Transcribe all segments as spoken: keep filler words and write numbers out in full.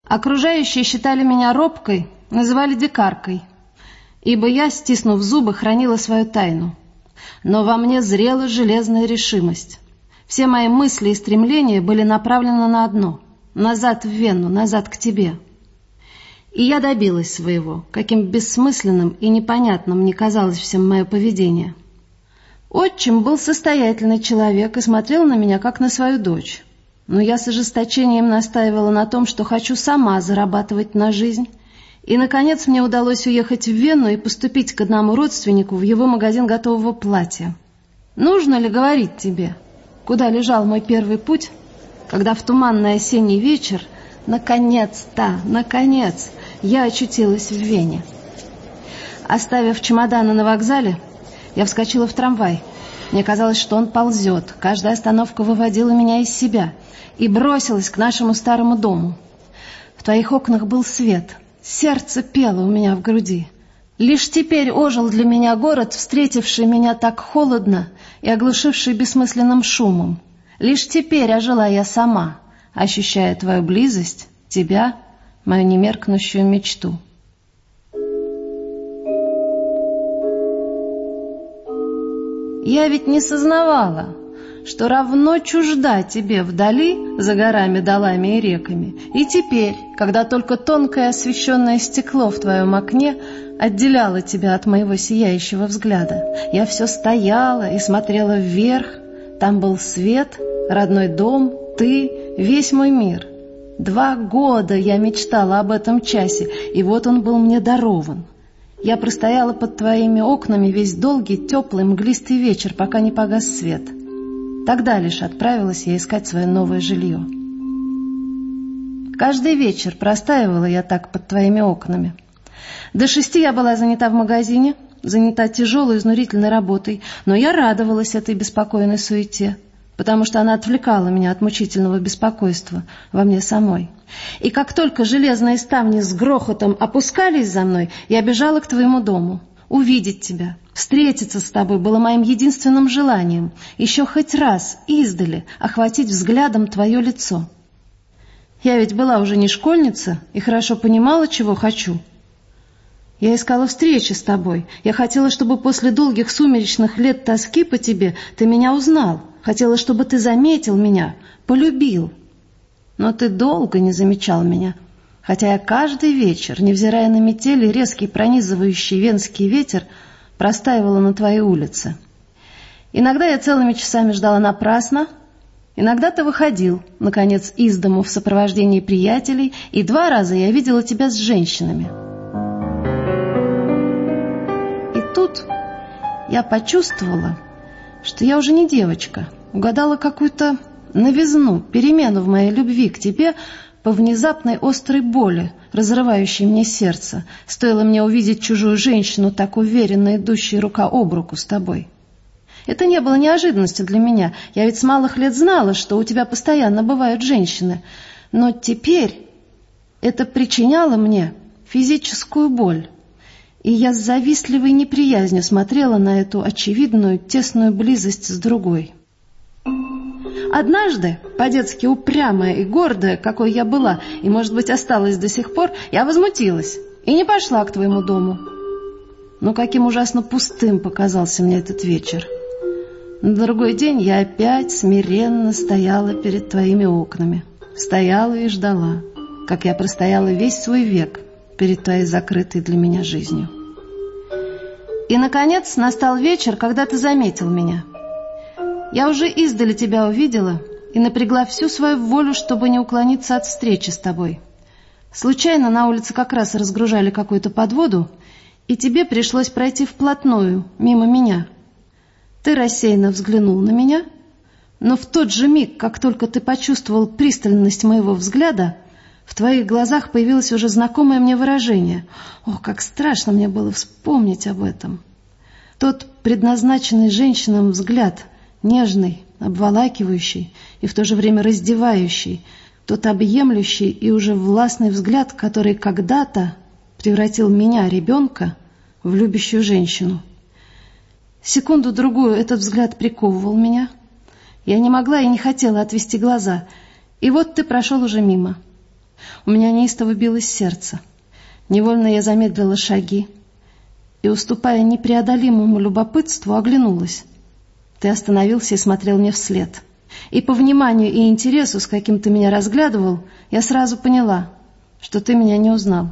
Окружающие считали меня робкой, называли дикаркой, ибо я, стиснув зубы, хранила свою тайну. Но во мне зрела железная решимость. Все мои мысли и стремления были направлены на одно — назад в Вену, назад к тебе. И я добилась своего, каким бессмысленным и непонятным мне казалось всем мое поведение. Отчим был состоятельный человек и смотрел на меня, как на свою дочь. Но я с ожесточением настаивала на том, что хочу сама зарабатывать на жизнь. И, наконец, мне удалось уехать в Вену и поступить к одному родственнику в его магазин готового платья. Нужно ли говорить тебе, куда лежал мой первый путь, когда в туманный осенний вечер, наконец-то, наконец, я очутилась в Вене? Оставив чемоданы на вокзале, я вскочила в трамвай. Мне казалось, что он ползет, каждая остановка выводила меня из себя, и бросилась к нашему старому дому. В твоих окнах был свет, сердце пело у меня в груди. Лишь теперь ожил для меня город, встретивший меня так холодно и оглушивший бессмысленным шумом. Лишь теперь ожила я сама, ощущая твою близость, тебя, мою немеркнущую мечту. Я ведь не сознавала, что равно чужда тебе вдали, за горами, долами и реками. И теперь, когда только тонкое освещенное стекло в твоем окне отделяло тебя от моего сияющего взгляда, я все стояла и смотрела вверх. Там был свет, родной дом, ты, весь мой мир. Два года я мечтала об этом часе, и вот он был мне дарован. Я простояла под твоими окнами весь долгий, теплый, мглистый вечер, пока не погас свет. Тогда лишь отправилась я искать свое новое жилье. Каждый вечер простаивала я так под твоими окнами. До шести я была занята в магазине, занята тяжелой, изнурительной работой, но я радовалась этой беспокойной суете, потому что она отвлекала меня от мучительного беспокойства во мне самой. И как только железные ставни с грохотом опускались за мной, я бежала к твоему дому. Увидеть тебя, встретиться с тобой было моим единственным желанием, еще хоть раз издали охватить взглядом твое лицо. Я ведь была уже не школьница и хорошо понимала, чего хочу. Я искала встречи с тобой. Я хотела, чтобы после долгих сумеречных лет тоски по тебе ты меня узнал. Хотела, чтобы ты заметил меня, полюбил. Но ты долго не замечал меня, хотя я каждый вечер, невзирая на метель и резкий пронизывающий венский ветер, простаивала на твоей улице. Иногда я целыми часами ждала напрасно, иногда ты выходил, наконец, из дому в сопровождении приятелей, и два раза я видела тебя с женщинами. И тут я почувствовала, что я уже не девочка, угадала какую-то новизну, перемену в моей любви к тебе по внезапной острой боли, разрывающей мне сердце. Стоило мне увидеть чужую женщину, так уверенно идущей рука об руку с тобой. Это не было неожиданностью для меня. Я ведь с малых лет знала, что у тебя постоянно бывают женщины. Но теперь это причиняло мне физическую боль. И я с завистливой неприязнью смотрела на эту очевидную тесную близость с другой. Однажды, по-детски упрямая и гордая, какой я была, и, может быть, осталась до сих пор, я возмутилась и не пошла к твоему дому. Но каким ужасно пустым показался мне этот вечер. На другой день я опять смиренно стояла перед твоими окнами. Стояла и ждала, как я простояла весь свой век перед твоей закрытой для меня жизнью. И, наконец, настал вечер, когда ты заметил меня. Я уже издали тебя увидела и напрягла всю свою волю, чтобы не уклониться от встречи с тобой. Случайно на улице как раз разгружали какую-то подводу, и тебе пришлось пройти вплотную, мимо меня. Ты рассеянно взглянул на меня, но в тот же миг, как только ты почувствовал пристальность моего взгляда, в твоих глазах появилось уже знакомое мне выражение. Ох, как страшно мне было вспомнить об этом. Тот предназначенный женщинам взгляд, нежный, обволакивающий и в то же время раздевающий, тот объемлющий и уже властный взгляд, который когда-то превратил меня, ребенка, в любящую женщину. Секунду-другую этот взгляд приковывал меня. Я не могла и не хотела отвести глаза. И вот ты прошел уже мимо. У меня неистово билось сердце. Невольно я замедлила шаги и, уступая непреодолимому любопытству, оглянулась. Ты остановился и смотрел мне вслед. И по вниманию и интересу, с каким ты меня разглядывал, я сразу поняла, что ты меня не узнал.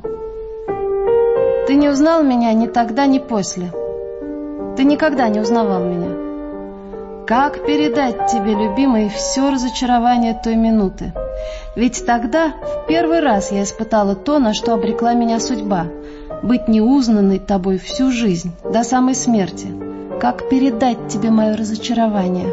Ты не узнал меня ни тогда, ни после. Ты никогда не узнавал меня. Как передать тебе, любимый, все разочарование той минуты? Ведь тогда в первый раз я испытала то, на что обрекла меня судьба — быть неузнанной тобой всю жизнь, до самой смерти. Как передать тебе мое разочарование?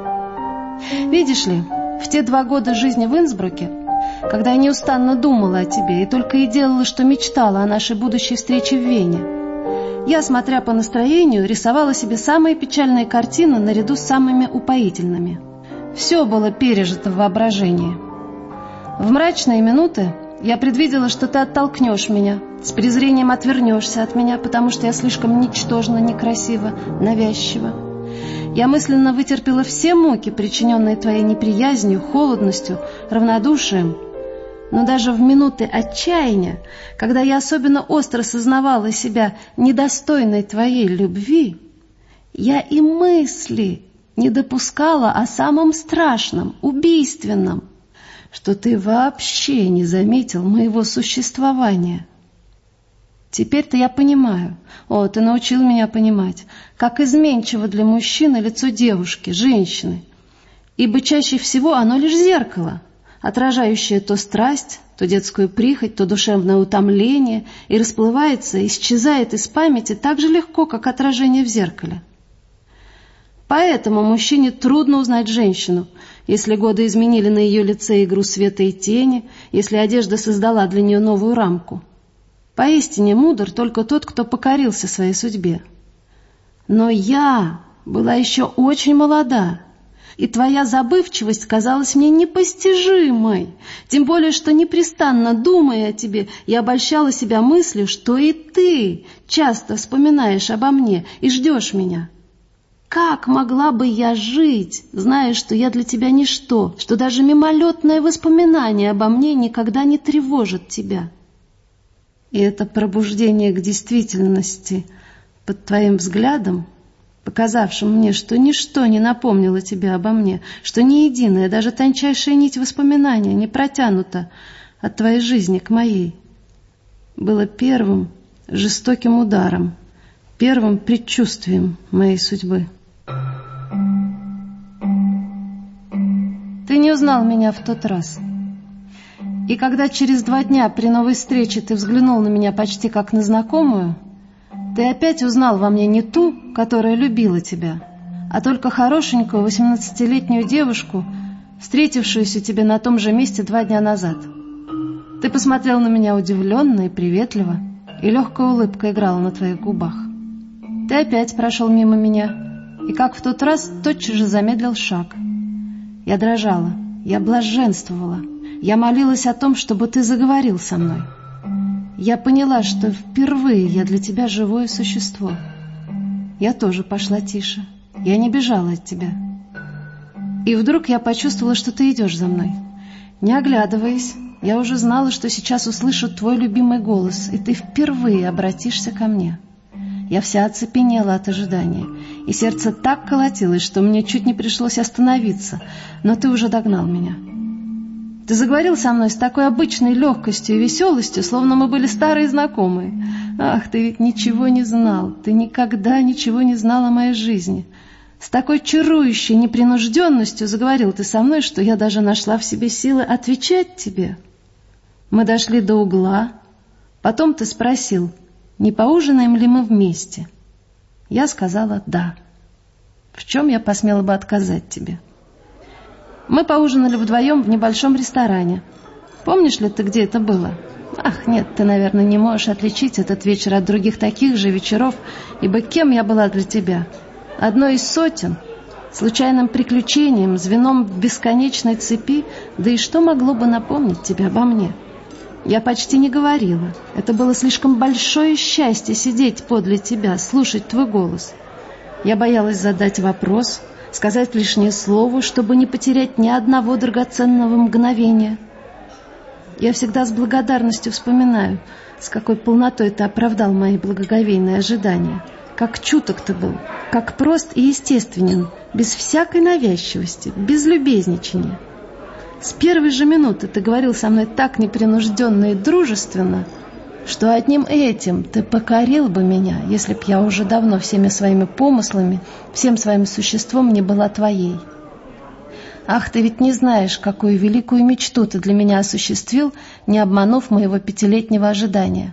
Видишь ли, в те два года жизни в Инсбруке, когда я неустанно думала о тебе и только и делала, что мечтала о нашей будущей встрече в Вене, я, смотря по настроению, рисовала себе самые печальные картины наряду с самыми упоительными. Все было пережито в воображении. В мрачные минуты я предвидела, что ты оттолкнешь меня, с презрением отвернешься от меня, потому что я слишком ничтожна, некрасива, навязчива. Я мысленно вытерпела все муки, причиненные твоей неприязнью, холодностью, равнодушием. Но даже в минуты отчаяния, когда я особенно остро сознавала себя недостойной твоей любви, я и мысли не допускала о самом страшном, убийственном, что ты вообще не заметил моего существования. Теперь-то я понимаю, о, ты научил меня понимать, как изменчиво для мужчины лицо девушки, женщины, ибо чаще всего оно лишь зеркало, отражающее то страсть, то детскую прихоть, то душевное утомление, и расплывается, исчезает из памяти так же легко, как отражение в зеркале. Поэтому мужчине трудно узнать женщину, если годы изменили на ее лице игру света и тени, если одежда создала для нее новую рамку. Поистине мудр только тот, кто покорился своей судьбе. Но я была еще очень молода, и твоя забывчивость казалась мне непостижимой, тем более, что непрестанно думая о тебе, я обольщала себя мыслью, что и ты часто вспоминаешь обо мне и ждешь меня. Как могла бы я жить, зная, что я для тебя ничто, что даже мимолетное воспоминание обо мне никогда не тревожит тебя? И это пробуждение к действительности под твоим взглядом, показавшим мне, что ничто не напомнило тебе обо мне, что ни единая, даже тончайшая нить воспоминания не протянута от твоей жизни к моей, было первым жестоким ударом, первым предчувствием моей судьбы. Ты не узнал меня в тот раз. И когда через два дня при новой встрече ты взглянул на меня почти как на знакомую, ты опять узнал во мне не ту, которая любила тебя, а только хорошенькую восемнадцатилетнюю девушку, встретившуюся тебе на том же месте два дня назад. Ты посмотрел на меня удивленно и приветливо, и легкая улыбка играла на твоих губах. Ты опять прошел мимо меня, и, как в тот раз, тотчас же замедлил шаг. Я дрожала, я блаженствовала, я молилась о том, чтобы ты заговорил со мной. Я поняла, что впервые я для тебя живое существо. Я тоже пошла тише, я не бежала от тебя. И вдруг я почувствовала, что ты идешь за мной. Не оглядываясь, я уже знала, что сейчас услышу твой любимый голос, и ты впервые обратишься ко мне. Я вся оцепенела от ожидания, и сердце так колотилось, что мне чуть не пришлось остановиться, но ты уже догнал меня. Ты заговорил со мной с такой обычной легкостью и веселостью, словно мы были старые знакомые. Ах, ты ведь ничего не знал, ты никогда ничего не знал о моей жизни. С такой чарующей непринужденностью заговорил ты со мной, что я даже нашла в себе силы отвечать тебе. Мы дошли до угла, потом ты спросил, не поужинаем ли мы вместе? Я сказала «да». В чем я посмела бы отказать тебе? Мы поужинали вдвоем в небольшом ресторане. Помнишь ли ты, где это было? Ах, нет, ты, наверное, не можешь отличить этот вечер от других таких же вечеров, ибо кем я была для тебя? Одной из сотен, случайным приключением, звеном в бесконечной цепи, да и что могло бы напомнить тебе обо мне? Я почти не говорила. Это было слишком большое счастье сидеть подле тебя, слушать твой голос. Я боялась задать вопрос, сказать лишнее слово, чтобы не потерять ни одного драгоценного мгновения. Я всегда с благодарностью вспоминаю, с какой полнотой ты оправдал мои благоговейные ожидания. Как чуток ты был, как прост и естественен, без всякой навязчивости, без любезничания. С первой же минуты ты говорил со мной так непринужденно и дружественно, что одним этим ты покорил бы меня, если б я уже давно всеми своими помыслами, всем своим существом не была твоей. Ах, ты ведь не знаешь, какую великую мечту ты для меня осуществил, не обманув моего пятилетнего ожидания.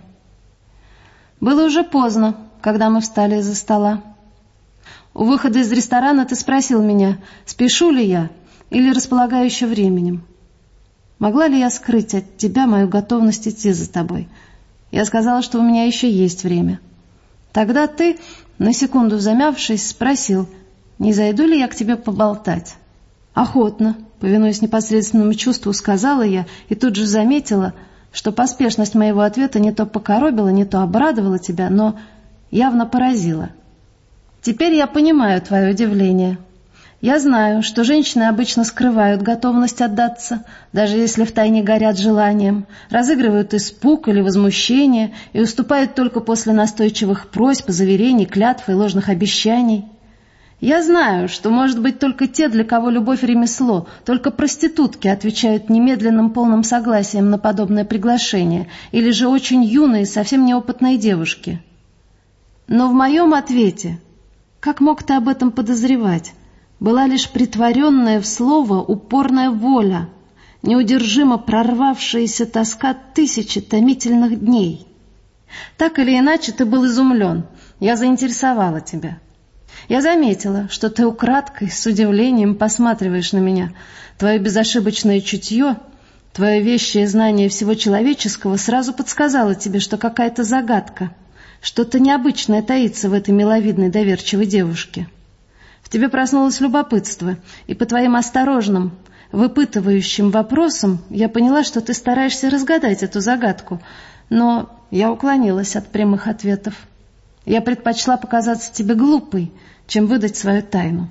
Было уже поздно, когда мы встали из-за стола. У выхода из ресторана ты спросил меня, спешу ли я или располагаю еще временем. Могла ли я скрыть от тебя мою готовность идти за тобой? Я сказала, что у меня еще есть время. Тогда ты, на секунду замявшись, спросил, не зайду ли я к тебе поболтать. Охотно, повинуясь непосредственному чувству, сказала я и тут же заметила, что поспешность моего ответа не то покоробила, не то обрадовала тебя, но явно поразила. Теперь я понимаю твое удивление. Я знаю, что женщины обычно скрывают готовность отдаться, даже если втайне горят желанием, разыгрывают испуг или возмущение и уступают только после настойчивых просьб, заверений, клятв и ложных обещаний. Я знаю, что, может быть, только те, для кого любовь — ремесло, только проститутки отвечают немедленным полным согласием на подобное приглашение, или же очень юные, совсем неопытные девушки. Но в моем ответе, как мог ты об этом подозревать, была лишь притворенная в слово упорная воля, неудержимо прорвавшаяся тоска тысячи томительных дней. Так или иначе, ты был изумлен, я заинтересовала тебя. Я заметила, что ты украдкой, с удивлением посматриваешь на меня. Твое безошибочное чутье, твое вещее знание всего человеческого сразу подсказало тебе, что какая-то загадка, что-то необычное таится в этой миловидной доверчивой девушке. В тебе проснулось любопытство, и по твоим осторожным, выпытывающим вопросам я поняла, что ты стараешься разгадать эту загадку, но я уклонилась от прямых ответов. Я предпочла показаться тебе глупой, чем выдать свою тайну.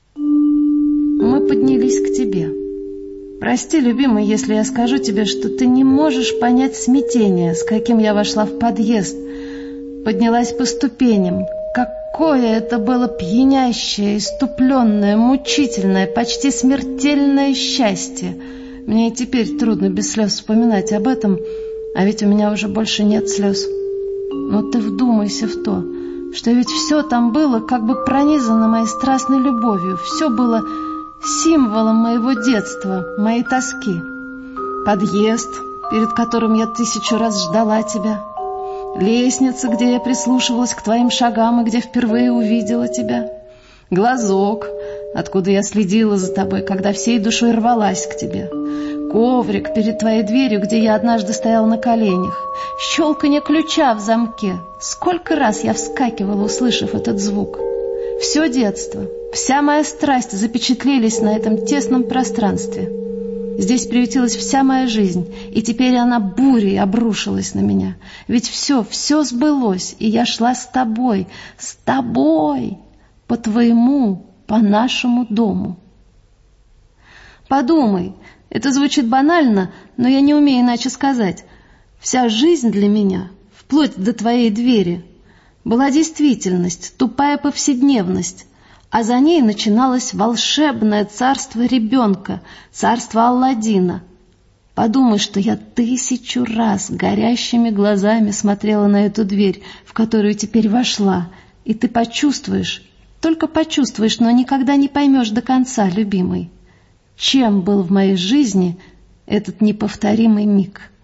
Мы поднялись к тебе. Прости, любимый, если я скажу тебе, что ты не можешь понять смятение, с каким я вошла в подъезд, поднялась по ступеням. Какое это было пьянящее, иступленное, мучительное, почти смертельное счастье! Мне и теперь трудно без слез вспоминать об этом, а ведь у меня уже больше нет слез. Но ты вдумайся в то, что ведь все там было как бы пронизано моей страстной любовью, все было символом моего детства, моей тоски. Подъезд, перед которым я тысячу раз ждала тебя, лестница, где я прислушивалась к твоим шагам и где впервые увидела тебя, глазок, откуда я следила за тобой, когда всей душой рвалась к тебе, коврик перед твоей дверью, где я однажды стояла на коленях, щелканье ключа в замке. Сколько раз я вскакивала, услышав этот звук. Все детство, вся моя страсть запечатлелись на этом тесном пространстве. Здесь приютилась вся моя жизнь, и теперь она бурей обрушилась на меня. Ведь все, все сбылось, и я шла с тобой, с тобой, по твоему, по нашему дому. Подумай, это звучит банально, но я не умею иначе сказать. Вся жизнь для меня, вплоть до твоей двери, была действительность, тупая повседневность, а за ней начиналось волшебное царство ребенка, царство Алладина. Подумай, что я тысячу раз горящими глазами смотрела на эту дверь, в которую теперь вошла, и ты почувствуешь, только почувствуешь, но никогда не поймешь до конца, любимый, чем был в моей жизни этот неповторимый миг.